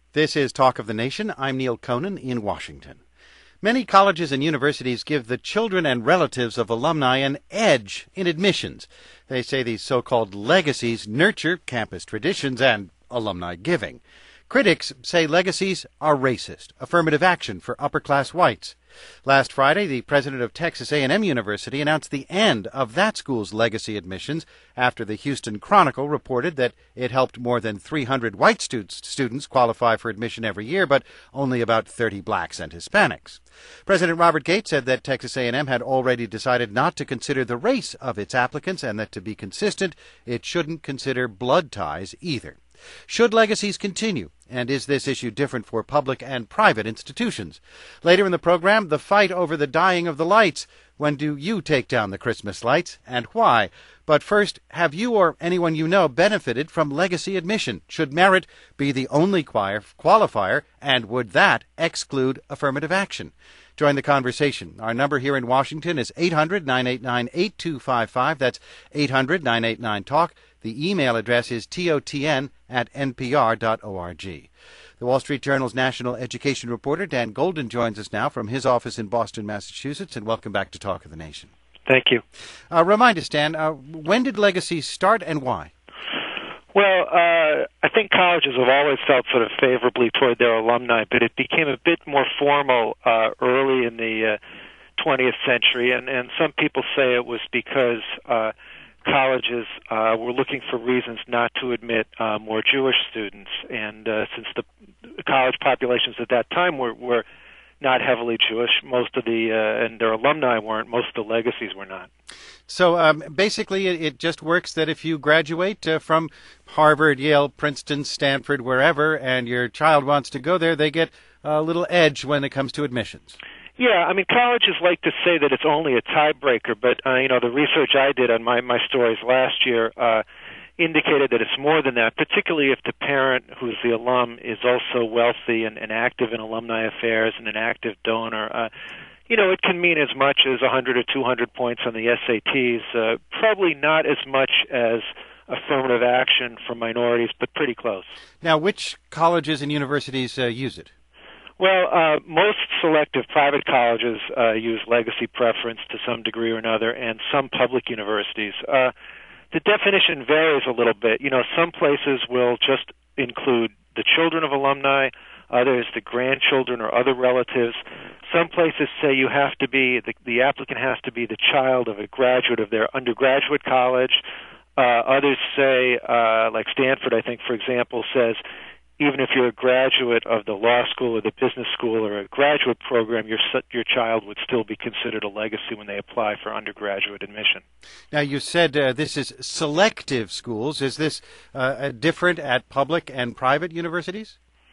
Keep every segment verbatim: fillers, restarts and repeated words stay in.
This is Talk of the Nation. I'm Neil Conan in Washington. Many colleges and universities give the children and relatives of alumni an edge in admissions. They say these so-called legacies nurture campus traditions and alumni giving. Critics say legacies are racist, affirmative action for upper-class whites. Last Friday, the president of Texas A and M University announced the end of that school's legacy admissions after the Houston Chronicle reported that it helped more than three hundred white students, students qualify for admission every year, but only about thirty blacks and Hispanics. President Robert Gates said that Texas A and M had already decided not to consider the race of its applicants and that to be consistent, it shouldn't consider blood ties either. Should legacies continue? And is this issue different for public and private institutions? Later in the program, the fight over the dying of the lights. When do you take down the Christmas lights, and why? But first, have you or anyone you know benefited from legacy admission? Should merit be the only qualifier, and would that exclude affirmative action? Join the conversation. Our number here in Washington is eight hundred, nine eight nine, eight two five five. That's eight hundred, nine eight nine, talk. The email address is totn at npr dot org. The Wall Street Journal's national education reporter Dan Golden joins us now from his office in Boston, Massachusetts, and welcome back to Talk of the Nation. Thank you. Uh, remind us, Dan, uh, when did legacies start and why? Well, uh, I think colleges have always felt sort of favorably toward their alumni, but it became a bit more formal uh, early in the uh, twentieth century, and, and some people say it was because uh, colleges uh, were looking for reasons not to admit uh, more Jewish students, and uh, since the college populations at that time were, were not heavily Jewish, most of the, uh, and their alumni weren't, most of the legacies were not. So um, basically it, it just works that if you graduate uh, from Harvard, Yale, Princeton, Stanford, wherever, and your child wants to go there, they get a little edge when it comes to admissions. Yeah, I mean, colleges like to say that it's only a tiebreaker, but, uh, you know, the research I did on my, my stories last year uh, indicated that it's more than that, particularly if the parent who's the alum is also wealthy and, and active in alumni affairs and an active donor. Uh, you know, it can mean as much as one hundred or two hundred points on the S A Ts, uh, probably not as much as affirmative action for minorities, but pretty close. Now, which colleges and universities uh, use it? Well, uh, most selective private colleges uh, use legacy preference to some degree or another, and some public universities. Uh, the definition varies a little bit. You know, some places will just include the children of alumni, others the grandchildren or other relatives. Some places say you have to be, the, the applicant has to be the child of a graduate of their undergraduate college. Uh, others say, uh, like Stanford, I think, for example, says, even if you're a graduate of the law school or the business school or a graduate program, your your child would still be considered a legacy when they apply for undergraduate admission. Now, you said uh, this is selective schools. Is this uh, different at public and private universities?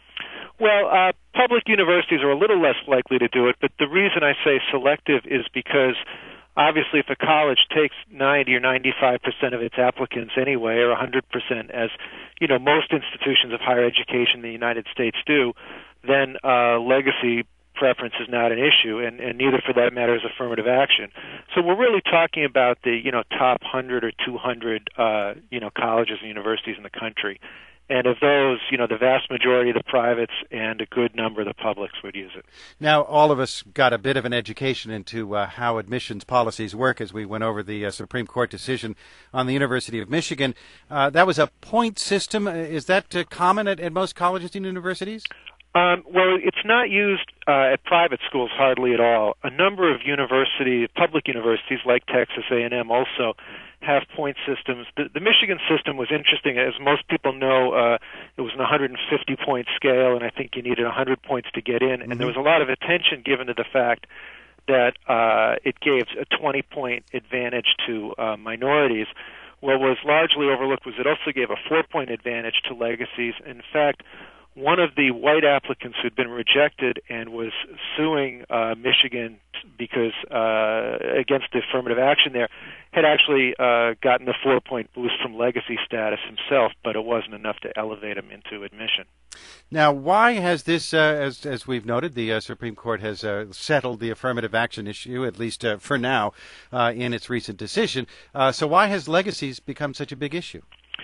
Well, uh, public universities are a little less likely to do it, but the reason I say selective is because obviously, if a college takes ninety or ninety-five percent of its applicants anyway, or one hundred percent, as you know, most institutions of higher education in the United States do, then uh, legacy preference is not an issue, and, and neither, for that matter, is affirmative action. So we're really talking about the you know top one hundred or two hundred uh, you know colleges and universities in the country. And of those, you know, the vast majority of the privates and a good number of the publics would use it. Now, all of us got a bit of an education into uh, how admissions policies work as we went over the uh, Supreme Court decision on the University of Michigan. Uh, that was a point system. Is that uh, common at, at most colleges and universities? Um, well, it's not used uh, at private schools hardly at all. A number of universities, public universities like Texas A and M also have point systems. The, the Michigan system was interesting. As most people know, uh, it was an one hundred fifty point scale, and I think you needed one hundred points to get in. Mm-hmm. And there was a lot of attention given to the fact that uh, it gave a twenty point advantage to uh, minorities. What was largely overlooked was it also gave a four point advantage to legacies. In fact, one of the white applicants who'd been rejected and was suing uh, Michigan because uh, against the affirmative action there had actually uh, gotten the four-point boost from legacy status himself, but it wasn't enough to elevate him into admission. Now, why has this, uh, as as we've noted, the uh, Supreme Court has uh, settled the affirmative action issue, at least uh, for now, uh, in its recent decision. Uh, so why has legacies become such a big issue?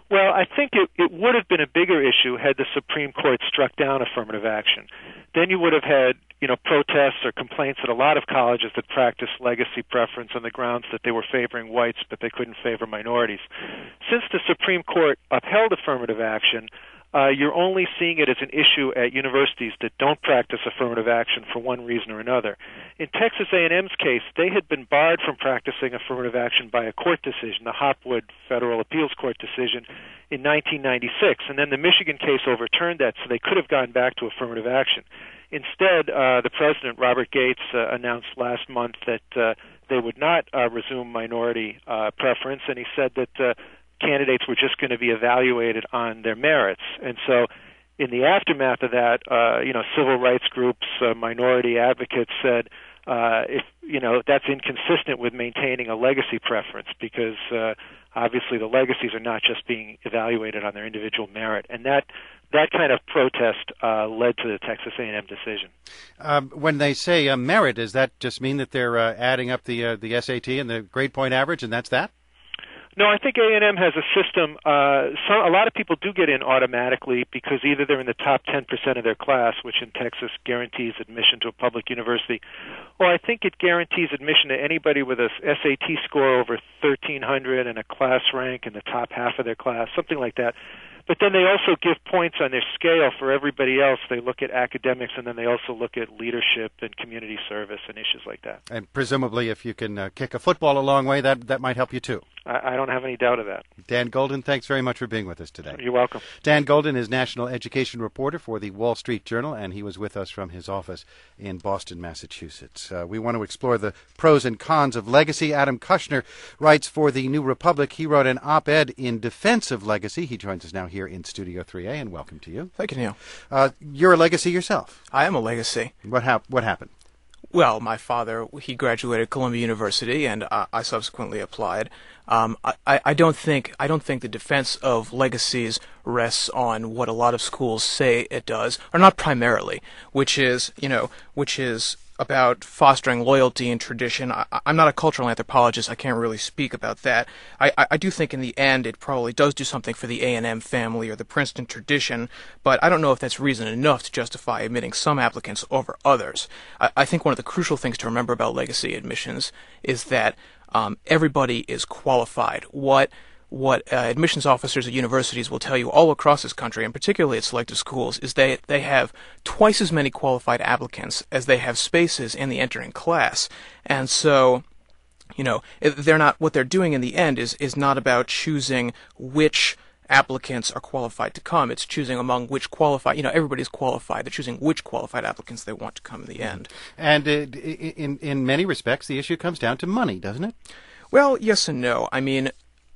Well, I think it, it would have been a bigger issue had the Supreme Court struck down affirmative action. Then you would have had, you know, protests or complaints at a lot of colleges that practiced legacy preference on the grounds that they were favoring whites, but they couldn't favor minorities. Since the Supreme Court upheld affirmative action, uh, you're only seeing it as an issue at universities that don't practice affirmative action for one reason or another. In Texas A and M's case, they had been barred from practicing affirmative action by a court decision, the Hopwood Federal Appeals Court decision, in nineteen ninety-six, and then the Michigan case overturned that, so they could have gone back to affirmative action. Instead, uh, the president, Robert Gates, uh, announced last month that uh, they would not uh, resume minority uh, preference, and he said that uh, candidates were just going to be evaluated on their merits. And so in the aftermath of that, uh, you know, civil rights groups, uh, minority advocates said, uh, if, you know, that's inconsistent with maintaining a legacy preference because uh, obviously the legacies are not just being evaluated on their individual merit. And that that kind of protest uh, led to the Texas A and M decision. Um, when they say uh, merit, does that just mean that they're uh, adding up the uh, the S A T and the grade point average, and that's that? No, I think A and M has a system. Uh, some, a lot of people do get in automatically because either they're in the top ten percent of their class, which in Texas guarantees admission to a public university, or I think it guarantees admission to anybody with a S A T score over thirteen hundred and a class rank in the top half of their class, something like that. But then they also give points on their scale for everybody else. They look at academics, and then they also look at leadership and community service and issues like that. And presumably, if you can uh, kick a football a long way, that that might help you too. I, I don't have any doubt of that. Dan Golden, thanks very much for being with us today. You're welcome. Dan Golden is national education reporter for the Wall Street Journal, and he was with us from his office in Boston, Massachusetts. Uh, we want to explore the pros and cons of legacy. Adam Kushner writes for the New Republic. He wrote an op-ed in defense of legacy. He joins us now here in Studio three A, and welcome to you. Thank you, Neil. Uh, you're a legacy yourself. I am a legacy. What, hap- what happened? Well, my father, he graduated Columbia University, and uh, I subsequently applied. Um, I, I don't think I don't think the defense of legacies rests on what a lot of schools say it does, or not primarily, which is you know, which is about fostering loyalty and tradition. I, I'm not a cultural anthropologist. I can't really speak about that. I, I, I do think in the end it probably does do something for the A and M family or the Princeton tradition, but I don't know if that's reason enough to justify admitting some applicants over others. I, I think one of the crucial things to remember about legacy admissions is that um, everybody is qualified. What What uh, admissions officers at universities will tell you all across this country, and particularly at selective schools, is they they have twice as many qualified applicants as they have spaces in the entering class. And so, you know, they're not what they're doing in the end is is not about choosing which applicants are qualified to come. It's choosing among which qualified, you know, everybody's qualified. They're choosing which qualified applicants they want to come in the end. And uh, in in many respects, the issue comes down to money, doesn't it? Well, yes and no. I mean,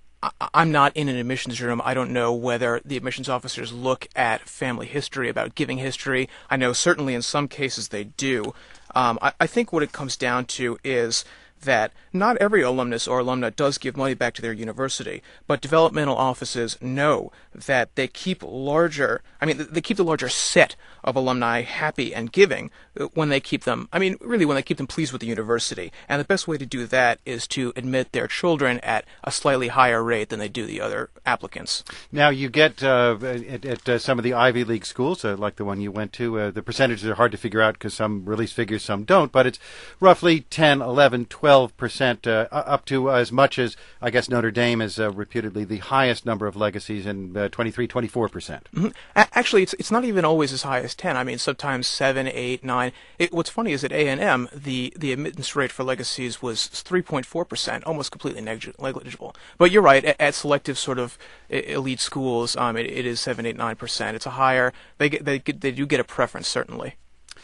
I'm not in an admissions room. I don't know whether the admissions officers look at family history, about giving history. I know certainly in some cases they do. Um, I, I think what it comes down to is that not every alumnus or alumna does give money back to their university, but developmental offices know that they keep larger, I mean, they keep the larger set of alumni happy and giving when they keep them, I mean, really when they keep them pleased with the university. And the best way to do that is to admit their children at a slightly higher rate than they do the other applicants. Now, you get uh, at, at uh, some of the Ivy League schools, uh, like the one you went to, uh, the percentages are hard to figure out because some release figures, some don't, but it's roughly ten, eleven, twelve percent, uh, up to as much as, I guess, Notre Dame is uh, reputedly the highest number of legacies in uh, twenty-three, twenty-four percent. Mm-hmm. A- actually, it's it's not even always as high as ten. I mean, sometimes seven, eight, nine. It, what's funny is at A and M, the, the admittance rate for legacies was three point four percent, almost completely neg- negligible. But you're right, at, at selective sort of elite schools, um, it, it is seven, eight, nine percent. It's a higher, they get, they get, they do get a preference, certainly.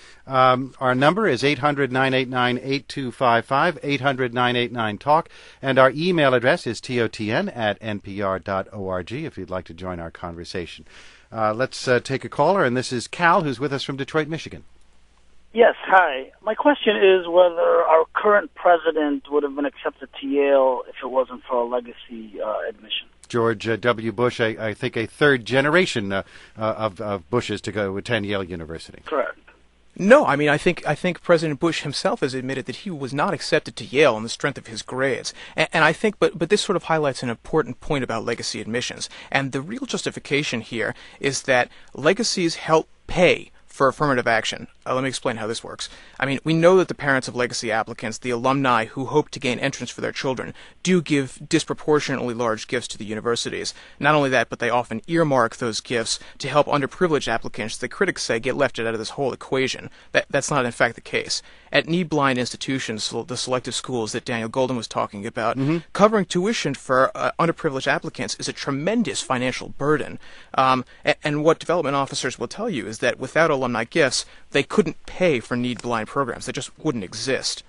Um, our number is eight hundred, nine eight nine, eight two five five, eight hundred, nine eight nine, talk, and our email address is totn at n p r dot org if you'd like to join our conversation. Uh, let's uh, take a caller, and this is Cal, who's with us from Detroit, Michigan. Yes, hi. My question is whether our current president would have been accepted to Yale if it wasn't for a legacy uh, admission. George uh, W. Bush, I, I think a third generation uh, uh, of, of Bushes to go attend Yale University. Correct. No, I mean, I think I think President Bush himself has admitted that he was not accepted to Yale on the strength of his grades, and, and I think, but but this sort of highlights an important point about legacy admissions, and the real justification here is that legacies help pay for affirmative action. Uh, let me explain how this works. I mean, we know that the parents of legacy applicants, the alumni who hope to gain entrance for their children, do give disproportionately large gifts to the universities. Not only that, but they often earmark those gifts to help underprivileged applicants that critics say get left out of this whole equation. That, that's not, in fact, the case. At need-blind institutions, the selective schools that Daniel Golden was talking about, mm-hmm. covering tuition for uh, underprivileged applicants is a tremendous financial burden. Um, and, and what development officers will tell you is that without alumni gifts, they couldn't pay for need-blind programs. They just wouldn't exist.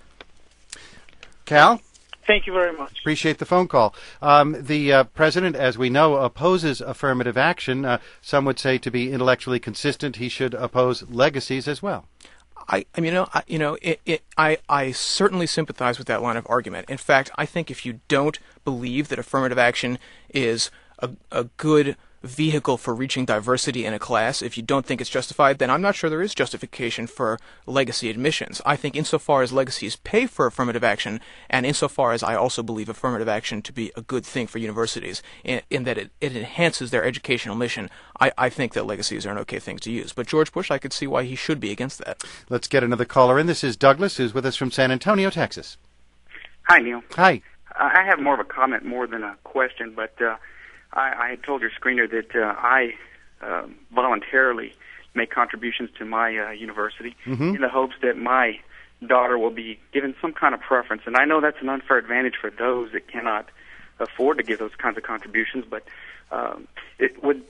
Cal? Thank you very much. Appreciate the phone call. Um, the uh, president, as we know, opposes affirmative action. Uh, some would say to be intellectually consistent, he should oppose legacies as well. I, I mean, you know, I, you know, it, it, I, I certainly sympathize with that line of argument. In fact, I think if you don't believe that affirmative action is a, a good vehicle for reaching diversity in a class, if you don't think it's justified, then I'm not sure there is justification for legacy admissions. I think insofar as legacies pay for affirmative action, and insofar as I also believe affirmative action to be a good thing for universities, in, in that it, it enhances their educational mission, I, I think that legacies are an okay thing to use. But George Bush, I could see why he should be against that. Let's get another caller in. This is Douglas, who's with us from San Antonio, Texas. Hi, Neil. Hi. Uh, I have more of a comment more than a question, but uh, I, I had told your screener that uh, I uh, voluntarily make contributions to my uh, university mm-hmm. in the hopes that my daughter will be given some kind of preference. And I know that's an unfair advantage for those that cannot afford to give those kinds of contributions, but um, it would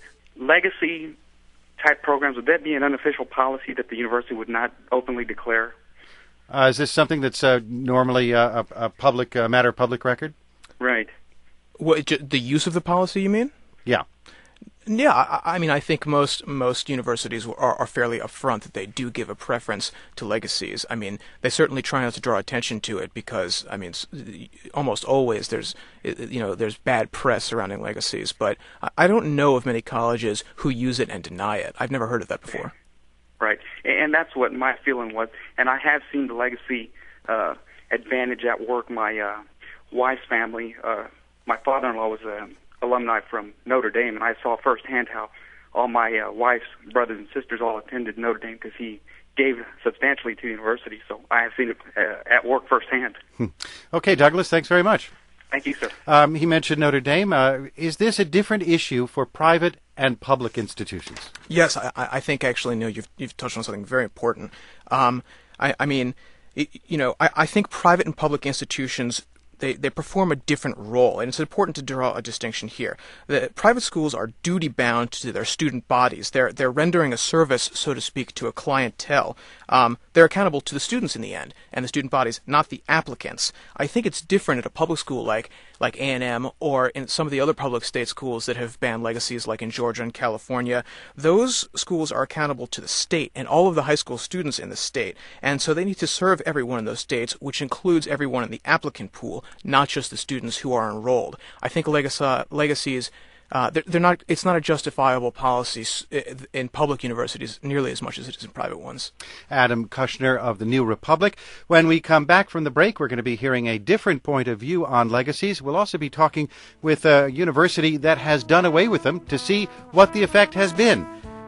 legacy-type programs, would that be an unofficial policy that the university would not openly declare? Uh, is this something that's uh, normally uh, a, a public uh, matter of public record? Right. What, the use of the policy, you mean? Yeah. Yeah, I, I mean, I think most most universities are, are fairly upfront that they do give a preference to legacies. I mean, they certainly try not to draw attention to it because, I mean, almost always there's, you know, there's bad press surrounding legacies. But I don't know of many colleges who use it and deny it. I've never heard of that before. Right, and that's what my feeling was. And I have seen the legacy uh, advantage at work. My uh, wife's family, uh, my father-in-law was an alumni from Notre Dame, and I saw firsthand how all my uh, wife's brothers and sisters all attended Notre Dame because he gave substantially to the university. So I have seen it uh, at work firsthand. Okay, Douglas, thanks very much. Thank you, sir. Um, he mentioned Notre Dame. Uh, is this a different issue for private and public institutions? Yes, I, I think actually, Neil, you've you've touched on something very important. Um, I, I mean, it, you know, I, I think private and public institutions, They, they perform a different role, and it's important to draw a distinction here. The private schools are duty-bound to their student bodies. They're they're rendering a service, so to speak, to a clientele. Um, they're accountable to the students in the end, and the student bodies, not the applicants. I think it's different at a public school like like A and M or in some of the other public state schools that have banned legacies, like in Georgia and California. Those schools are accountable to the state and all of the high school students in the state, and so they need to serve everyone in those states, which includes everyone in the applicant pool, not just the students who are enrolled. I think legacy, legacies, uh, they're, they're not. It's not a justifiable policy in public universities nearly as much as it is in private ones. Adam Kushner of the New Republic. When we come back from the break, we're going to be hearing a different point of view on legacies. We'll also be talking with a university that has done away with them to see what the effect has been.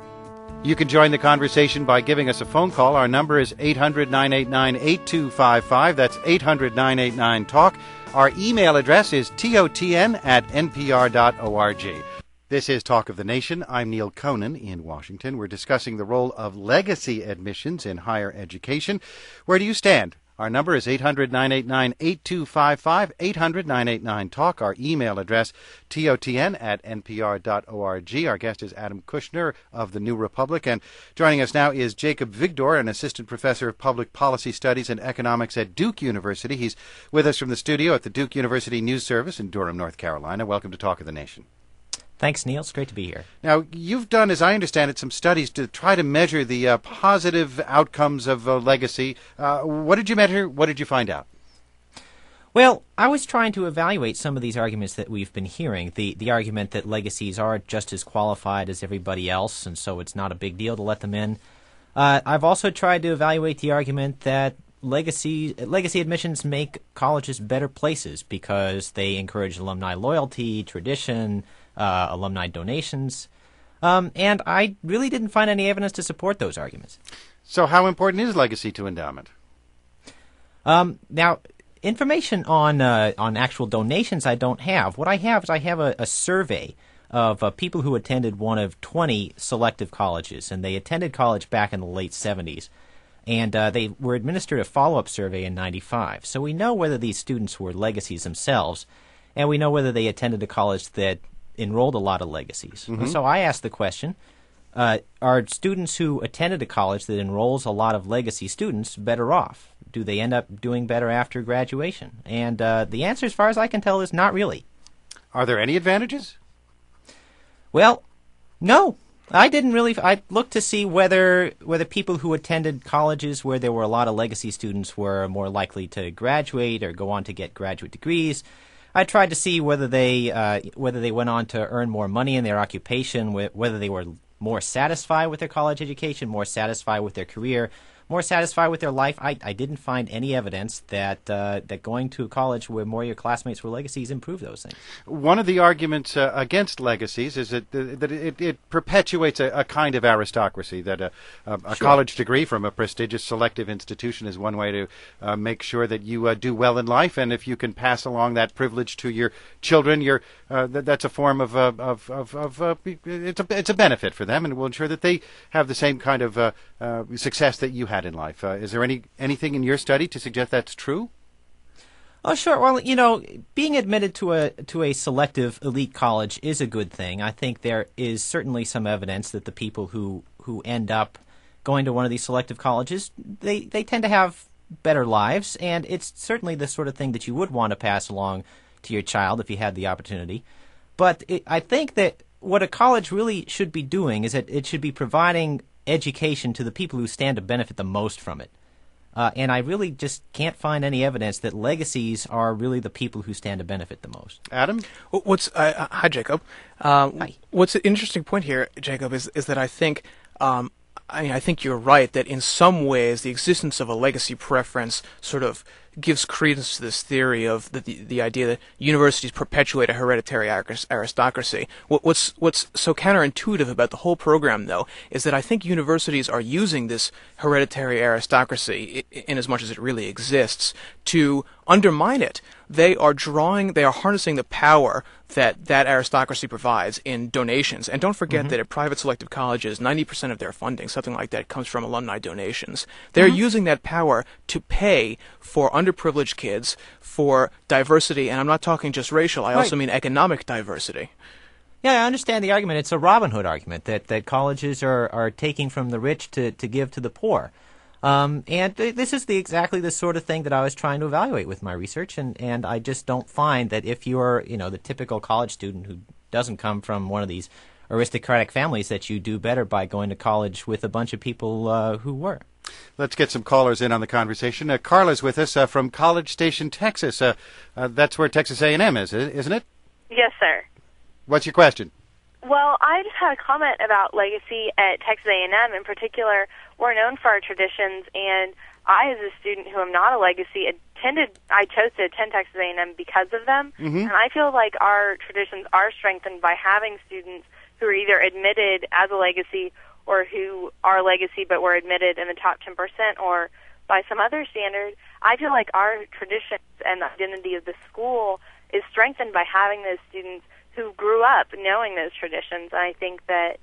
You can join the conversation by giving us a phone call. Our number is eight hundred, nine eight nine, eight two five five. That's eight hundred, nine eight nine, talk. Our email address is totn at npr.org. This is Talk of the Nation. I'm Neil Conan in Washington. We're discussing the role of legacy admissions in higher education. Where do you stand? Our number is eight hundred, nine eight nine, eight two five five, eight hundred, nine eight nine, talk. Our email address, totn at npr.org. Our guest is Adam Kushner of the New Republic. And joining us now is Jacob Vigdor, an assistant professor of public policy studies and economics at Duke University. He's with us from the studio at the Duke University News Service in Durham, North Carolina. Welcome to Talk of the Nation. Thanks, Neil. It's great to be here. Now, you've done, as I understand it, some studies to try to measure the uh, positive outcomes of uh, legacy. Uh, what did you measure? What did you find out? Well, I was trying to evaluate some of these arguments that we've been hearing. The the argument that legacies are just as qualified as everybody else, and so it's not a big deal to let them in. Uh, I've also tried to evaluate the argument that legacy legacy admissions make colleges better places because they encourage alumni loyalty, tradition, uh, alumni donations. Um, and I really didn't find any evidence to support those arguments. So how important is legacy to endowment? Um, now, information on uh, on actual donations I don't have. What I have is I have a, a survey of uh, people who attended one of twenty selective colleges, and they attended college back in the late seventies. And uh, they were administered a follow-up survey in ninety-five. So we know whether these students were legacies themselves, and we know whether they attended a college that enrolled a lot of legacies. Mm-hmm. So I asked the question, uh, are students who attended a college that enrolls a lot of legacy students better off? Do they end up doing better after graduation? And uh, the answer, as far as I can tell, is not really. Are there any advantages? Well, no. I didn't really. I looked to see whether whether people who attended colleges where there were a lot of legacy students were more likely to graduate or go on to get graduate degrees. I tried to see whether they uh, whether they went on to earn more money in their occupation, whether they were more satisfied with their college education, more satisfied with their career, more satisfied with their life. I, I didn't find any evidence that uh, that going to college where more of your classmates were legacies improved those things. One of the arguments uh, against legacies is that, uh, that it, it perpetuates a, a kind of aristocracy, that a, a, a sure. college degree from a prestigious selective institution is one way to uh, make sure that you uh, do well in life, and if you can pass along that privilege to your children, you're, uh, th- that's a form of, uh, of, of, of uh, it's, a, it's a benefit for them, and will ensure that they have the same kind of uh, uh, success that you had in life. Uh, is there any anything in your study to suggest that's true? Oh, sure. Well, you know, being admitted to a to a selective elite college is a good thing. I think there is certainly some evidence that the people who, who end up going to one of these selective colleges, they, they tend to have better lives, and it's certainly the sort of thing that you would want to pass along to your child if you had the opportunity. But it, I think that what a college really should be doing is that it should be providing education to the people who stand to benefit the most from it. Uh, and I really just can't find any evidence that legacies are really the people who stand to benefit the most. Adam? What's uh, hi, Jacob. Uh, hi. What's an interesting point here, Jacob, is is that I think um, I mean, I think you're right that in some ways the existence of a legacy preference sort of gives credence to this theory of the, the, the idea that universities perpetuate a hereditary aristocracy. What, what's what's so counterintuitive about the whole program, though, is that I think universities are using this hereditary aristocracy, in as much as it really exists, to undermine it. They are drawing, they are harnessing the power that that aristocracy provides in donations. And don't forget mm-hmm. that at private selective colleges, ninety percent of their funding, something like that, comes from alumni donations. They're mm-hmm. using that power to pay for underprivileged kids, for diversity, and I'm not talking just racial, I right. also mean economic diversity. Yeah, I understand the argument. It's a Robin Hood argument that, that colleges are, are taking from the rich to, to give to the poor. Um, and th- this is the exactly the sort of thing that I was trying to evaluate with my research, and, and I just don't find that if you're, you know, the typical college student who doesn't come from one of these aristocratic families, that you do better by going to college with a bunch of people uh, who were. Let's get some callers in on the conversation. Uh, Carla's with us uh, from College Station, Texas. Uh, uh, that's where Texas A and M is, isn't it? Yes, sir. What's your question? Well, I just had a comment about legacy at Texas A and M. In particular, we're known for our traditions, and I, as a student who am not a legacy, attended. I chose to attend Texas A and M because of them, mm-hmm. and I feel like our traditions are strengthened by having students who are either admitted as a legacy or who are legacy but were admitted in the top ten percent or by some other standard. I feel like our traditions and the identity of the school is strengthened by having those students who grew up knowing those traditions. And I think that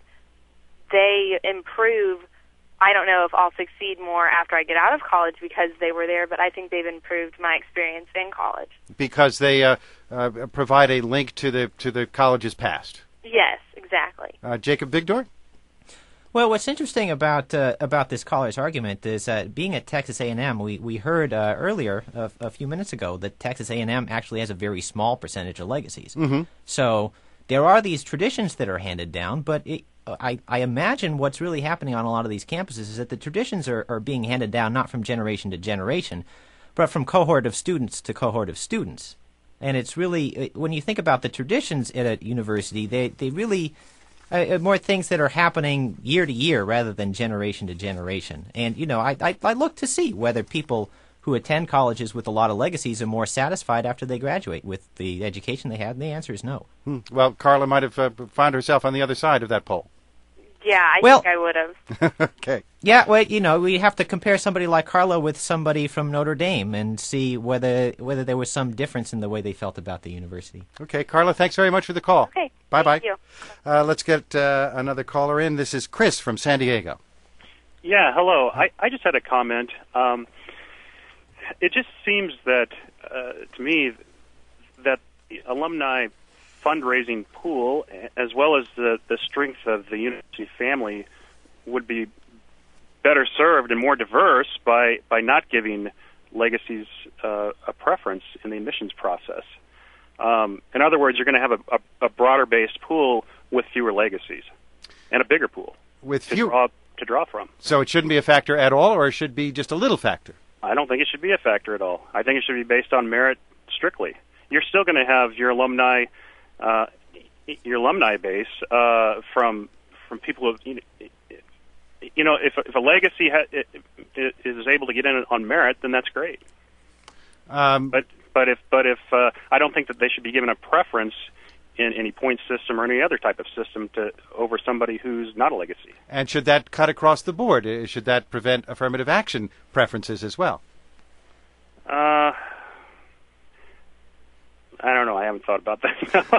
they improve. I don't know if I'll succeed more after I get out of college because they were there, but I think they've improved my experience in college. Because they uh, uh, provide a link to the to the college's past. Yes, exactly. Uh, Jacob Bigdor? Well, what's interesting about uh, about this caller's argument is uh, being at Texas A and M, we, we heard uh, earlier, a, a few minutes ago, that Texas A and M actually has a very small percentage of legacies. Mm-hmm. So there are these traditions that are handed down, but it, I, I imagine what's really happening on a lot of these campuses is that the traditions are, are being handed down not from generation to generation, but from cohort of students to cohort of students. And it's really, when you think about the traditions at a university, they, they really... uh, more things that are happening year to year rather than generation to generation. And, you know, I, I, I look to see whether people who attend colleges with a lot of legacies are more satisfied after they graduate with the education they had, and the answer is no. Hmm. Well, Carla might have uh, found herself on the other side of that poll. Yeah, I well, think I would have. Okay. Yeah, well, you know, we have to compare somebody like Carla with somebody from Notre Dame and see whether whether there was some difference in the way they felt about the university. Okay, Carla, thanks very much for the call. Okay. Bye-bye. Thank you. Uh, let's get uh, another caller in. This is Chris from San Diego. Yeah, hello. I, I just had a comment. Um, it just seems that, uh, to me, that the alumni fundraising pool, as well as the, the strength of the university family, would be better served and more diverse by, by not giving legacies uh, a preference in the admissions process. Um, in other words, you're going to have a, a, a broader-based pool with fewer legacies and a bigger pool With to, few... draw, to draw from. So it shouldn't be a factor at all, or it should be just a little factor? I don't think it should be a factor at all. I think it should be based on merit strictly. You're still going to have your alumni, uh, your alumni base uh, from from people who, you know, if if a legacy ha- is able to get in on merit, then that's great. Um, but but if but if uh, I don't think that they should be given a preference in any point system or any other type of system to over somebody who's not a legacy. And should that cut across the board? Uh, Should that prevent affirmative action preferences as well? Uh, I don't know. I haven't thought about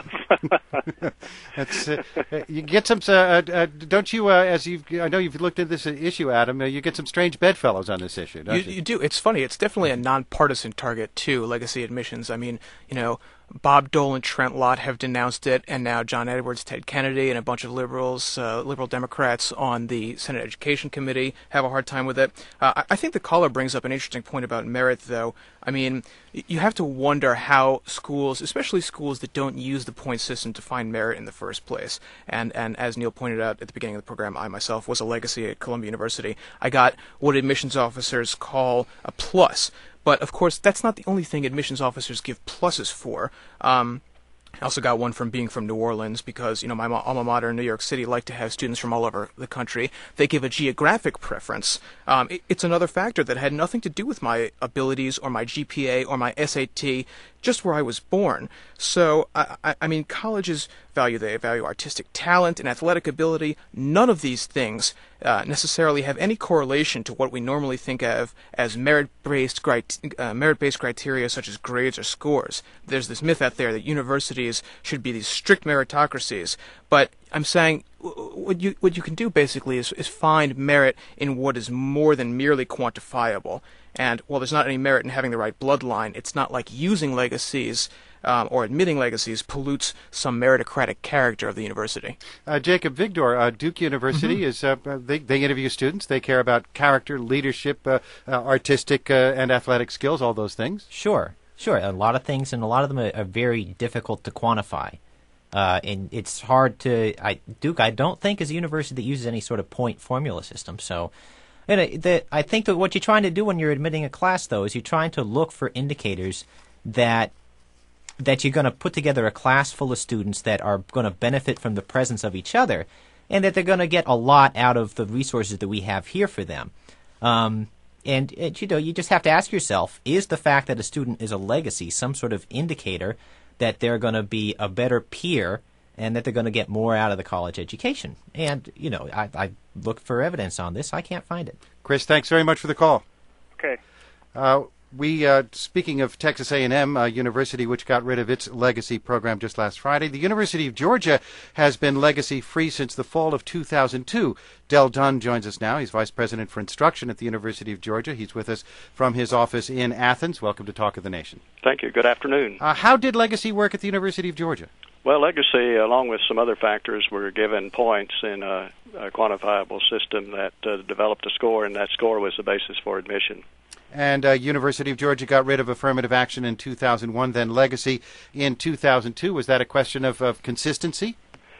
that. That's, uh, you get some. Uh, uh, don't you? Uh, as you, I know you've looked at this issue, Adam. Uh, you get some strange bedfellows on this issue, don't You, you? you do. It's funny. It's definitely a nonpartisan target too. Legacy admissions. I mean, you know, Bob Dole and Trent Lott have denounced it, and now John Edwards, Ted Kennedy, and a bunch of liberals, uh, liberal Democrats on the Senate Education Committee have a hard time with it. Uh, I, I think the caller brings up an interesting point about merit, though. I mean, you have to wonder how schools, especially schools that don't use the point system to find merit in the first place. And and as Neil pointed out at the beginning of the program, I myself was a legacy at Columbia University. I got what admissions officers call a plus. But, of course, that's not the only thing admissions officers give pluses for. Um, I also got one from being from New Orleans because, you know, my alma mater in New York City like to have students from all over the country. They give a geographic preference. Um, it, it's another factor that had nothing to do with my abilities or my G P A or my S A T, just where I was born. So, I, I, I mean, colleges value, they value artistic talent and athletic ability. None of these things uh, necessarily have any correlation to what we normally think of as merit-based uh, merit-based criteria such as grades or scores. There's this myth out there that universities should be these strict meritocracies, but I'm saying what you what you can do basically is, is find merit in what is more than merely quantifiable. And while there's not any merit in having the right bloodline, it's not like using legacies um, or admitting legacies pollutes some meritocratic character of the university. Uh, Jacob Vigdor, uh, Duke University Mm-hmm. is uh, they they interview students. They care about character, leadership, uh, uh, artistic uh, and athletic skills, all those things. Sure, sure. A lot of things, and a lot of them are, are very difficult to quantify. Uh, and it's hard to, I, Duke, I don't think is a university that uses any sort of point formula system. So, and it, the, I think that what you're trying to do when you're admitting a class, though, is you're trying to look for indicators that that you're going to put together a class full of students that are going to benefit from the presence of each other, and that they're going to get a lot out of the resources that we have here for them. Um, and, it, you know, you just have to ask yourself, is the fact that a student is a legacy some sort of indicator that they're going to be a better peer and that they're going to get more out of the college education? And, you know, I, I look for evidence on this. I can't find it. Chris, thanks very much for the call. Okay. Uh, we, uh, speaking of Texas A and M uh, University, which got rid of its legacy program just last Friday, the University of Georgia has been legacy-free since the fall of two thousand two. Del Dunn joins us now. He's Vice President for Instruction at the University of Georgia. He's with us from his office in Athens. Welcome to Talk of the Nation. Thank you. Good afternoon. Uh, how did legacy work at the University of Georgia? Well, legacy, along with some other factors, were given points in a, a quantifiable system that uh, developed a score, and that score was the basis for admission. And uh, University of Georgia got rid of affirmative action in two thousand one, then legacy in two thousand two. Was that a question of, of consistency?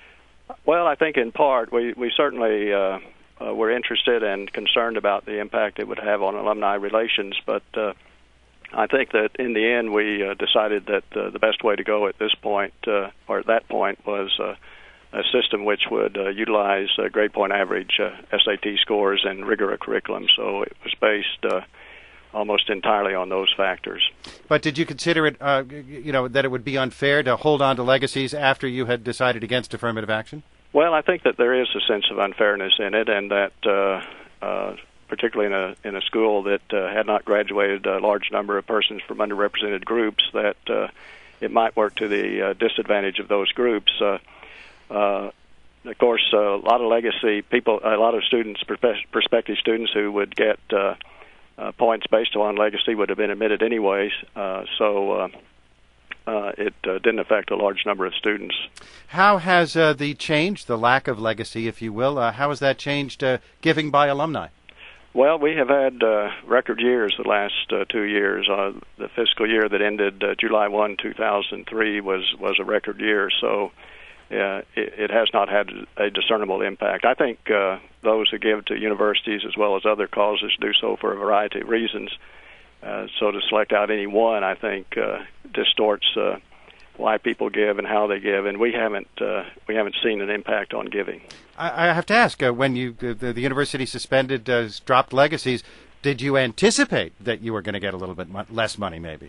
Well, I think in part we, we certainly uh, uh, were interested and concerned about the impact it would have on alumni relations, but uh, I think that in the end we uh, decided that uh, the best way to go at this point, uh, or at that point, was uh, a system which would uh, utilize uh, grade point average uh, S A T scores and rigor of curriculum. So it was based uh, almost entirely on those factors. But did you consider it, uh, you know, that it would be unfair to hold on to legacies after you had decided against affirmative action? Well, I think that there is a sense of unfairness in it, and that uh, uh, particularly in a in a school that uh, had not graduated a large number of persons from underrepresented groups, that uh, it might work to the uh, disadvantage of those groups. Uh, uh, of course, uh, a lot of legacy people, a lot of students, prospective students who would get uh, uh, points based on legacy would have been admitted anyways. Uh, so. Uh, Uh, it uh, didn't affect a large number of students. How has uh, the change, the lack of legacy, if you will, uh, how has that changed uh, giving by alumni? Well, we have had uh, record years the last uh, two years. Uh, the fiscal year that ended uh, July first, two thousand three was, was a record year, so uh, it, it has not had a discernible impact. I think uh, those who give to universities as well as other causes do so for a variety of reasons. Uh, so to select out any one, I think, uh, distorts uh, why people give and how they give, and we haven't uh, we haven't seen an impact on giving. I, I have to ask, uh, when you the, the university suspended, uh, dropped legacies, did you anticipate that you were going to get a little bit mo- less money, maybe?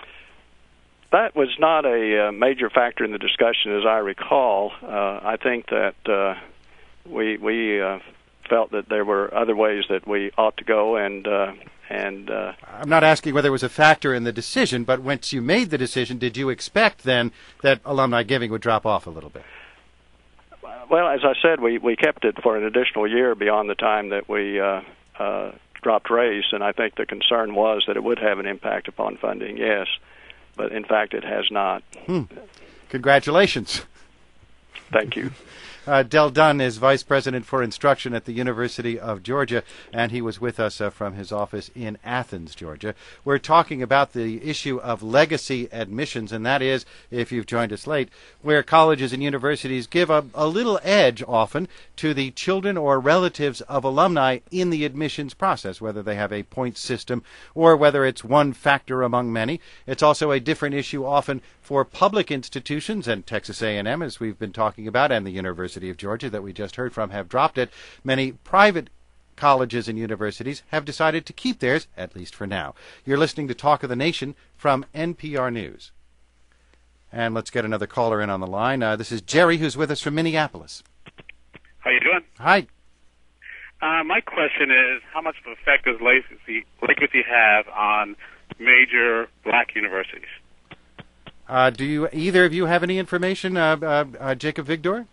That was not a uh, major factor in the discussion, as I recall. Uh, I think that uh, we we uh, felt that there were other ways that we ought to go, and. Uh, And uh, I'm not asking whether it was a factor in the decision, but once you made the decision, did you expect then that alumni giving would drop off a little bit? Well, as I said, we, we kept it for an additional year beyond the time that we uh, uh, dropped raise, and I think the concern was that it would have an impact upon funding, yes, but in fact it has not. Hmm. Congratulations. Thank you. Uh, Del Dunn is Vice President for Instruction at the University of Georgia, and he was with us uh, from his office in Athens, Georgia. We're talking about the issue of legacy admissions, and that is, if you've joined us late, where colleges and universities give a, a little edge often to the children or relatives of alumni in the admissions process, whether they have a point system or whether it's one factor among many. It's also a different issue often for public institutions, and Texas A and M, as we've been talking about, and the University of Georgia that we just heard from have dropped it. Many private colleges and universities have decided to keep theirs, at least for now. You're listening to Talk of the Nation from N P R News. And let's get another caller in on the line. Uh, this is Jerry, who's with us from Minneapolis. How you doing? Hi. Uh, my question is, how much of an effect does legacy, legacy have on major black universities? Uh, do you either of you have any information, uh, uh, uh, Jacob Vigdor?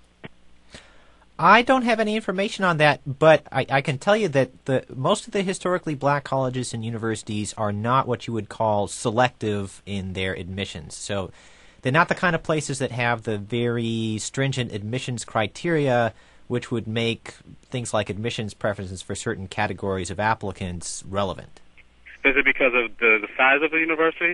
I don't have any information on that, but I, I can tell you that the most of the historically black colleges and universities are not what you would call selective in their admissions. So they're not the kind of places that have the very stringent admissions criteria, which would make things like admissions preferences for certain categories of applicants relevant. Is it because of the, the size of the universities?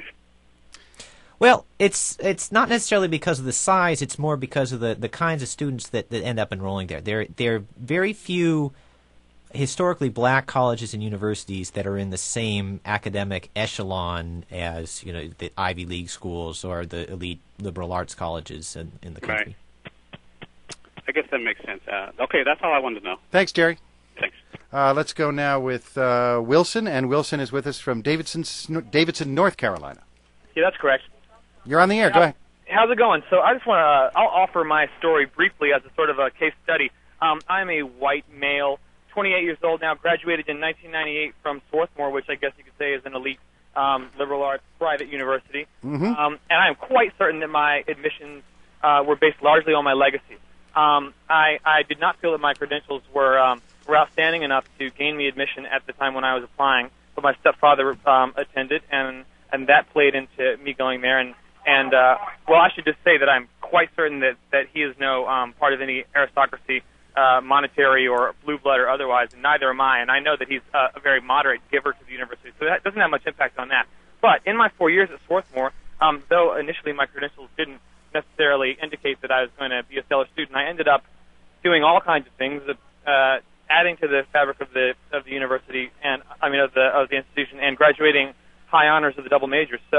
Well, it's it's not necessarily because of the size. It's more because of the, the kinds of students that, that end up enrolling there. There there are very few historically black colleges and universities that are in the same academic echelon as, you know, the Ivy League schools or the elite liberal arts colleges in, in the country. Right. I guess that makes sense. Uh, okay, that's all I wanted to know. Thanks, Jerry. Thanks. Uh, let's go now with uh, Wilson, and Wilson is with us from Davidson, Davidson, North Carolina. Yeah, that's correct. You're on the air. Go ahead. How's it going? So I just want to, I'll offer my story briefly as a sort of a case study. Um, I'm a white male, twenty-eight years old now, graduated in nineteen ninety-eight from Swarthmore, which I guess you could say is an elite um, liberal arts private university. Mm-hmm. Um, and I am quite certain that my admissions uh, were based largely on my legacy. Um, I, I did not feel that my credentials were, um, were outstanding enough to gain me admission at the time when I was applying, but my stepfather um, attended, and, and that played into me going there. And And, uh, well, I should just say that I'm quite certain that, that he is no um, part of any aristocracy, uh, monetary or blue blood or otherwise, and neither am I. And I know that he's uh, a very moderate giver to the university, so that doesn't have much impact on that. But in my four years at Swarthmore, um, though initially my credentials didn't necessarily indicate that I was going to be a stellar student, I ended up doing all kinds of things, uh, adding to the fabric of the of the university, and I mean of the of the institution, and graduating high honors of the double majors. So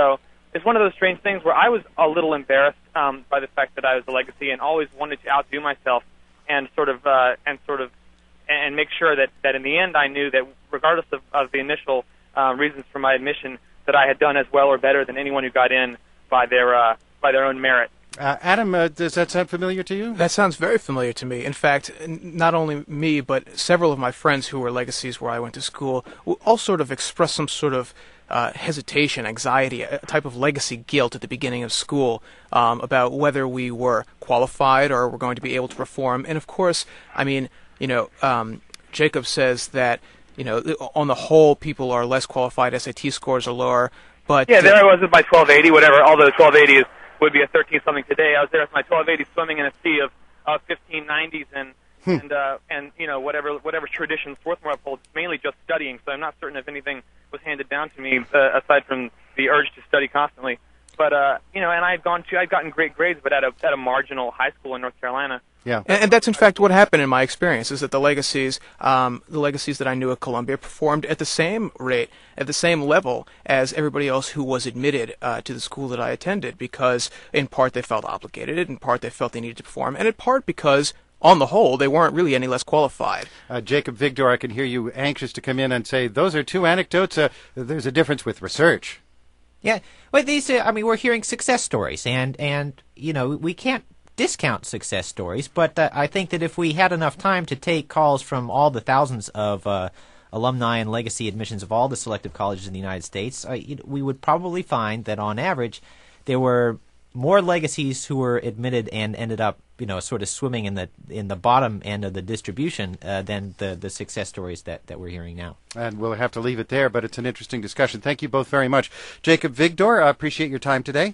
it's one of those strange things where I was a little embarrassed um, by the fact that I was a legacy and always wanted to outdo myself and sort of uh, and sort of and make sure that, that in the end I knew that regardless of, of the initial uh, reasons for my admission, that I had done as well or better than anyone who got in by their uh, by their own merit. Uh, Adam, uh, does that sound familiar to you? That sounds very familiar to me. In fact, n- not only me, but several of my friends who were legacies where I went to school all sort of expressed some sort of uh, hesitation, anxiety, a type of legacy guilt at the beginning of school um, about whether we were qualified or were going to be able to perform. And of course, I mean, you know, um, Jacob says that, you know, on the whole, people are less qualified, S A T scores are lower. But yeah, there I was with my twelve eighty, whatever, although twelve eighty is, would be a thirteen something today. I was there with my twelve eighty swimming in a sea of, of fifteen nineties and, hmm. and, uh, and, you know, whatever, whatever tradition Swarthmore upholds, mainly just studying, so I'm not certain if anything was handed down to me, uh, aside from the urge to study constantly. But, uh, you know, and I had gone to, I'd gotten great grades, but at a, at a marginal high school in North Carolina. Yeah, and, and that's in fact what happened in my experience. Is that the legacies, um, the legacies that I knew at Columbia performed at the same rate, at the same level as everybody else who was admitted uh, to the school that I attended. Because in part they felt obligated, in part they felt they needed to perform, and in part because, on the whole, they weren't really any less qualified. Uh, Jacob Vigdor, I can hear you anxious to come in and say those are two anecdotes. Uh, there's a difference with research. Yeah, well, these. Uh, I mean, we're hearing success stories, and and you know we can't discount success stories, but uh, I think that if we had enough time to take calls from all the thousands of uh, alumni and legacy admissions of all the selective colleges in the United States, uh, we would probably find that on average there were more legacies who were admitted and ended up, you know, sort of swimming in the in the bottom end of the distribution uh, than the the success stories that, that we're hearing now. And we'll have to leave it there, but it's an interesting discussion. Thank you both very much. Jacob Vigdor, I appreciate your time today.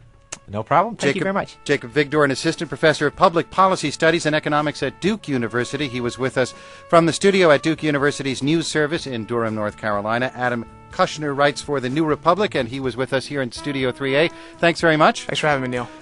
No problem. Thank Jacob, you very much. Jacob Vigdor, an assistant professor of public policy studies and economics at Duke University. He was with us from the studio at Duke University's news service in Durham, North Carolina. Adam Kushner writes for the New Republic, and he was with us here in Studio three A. Thanks very much. Thanks for having me, Neil.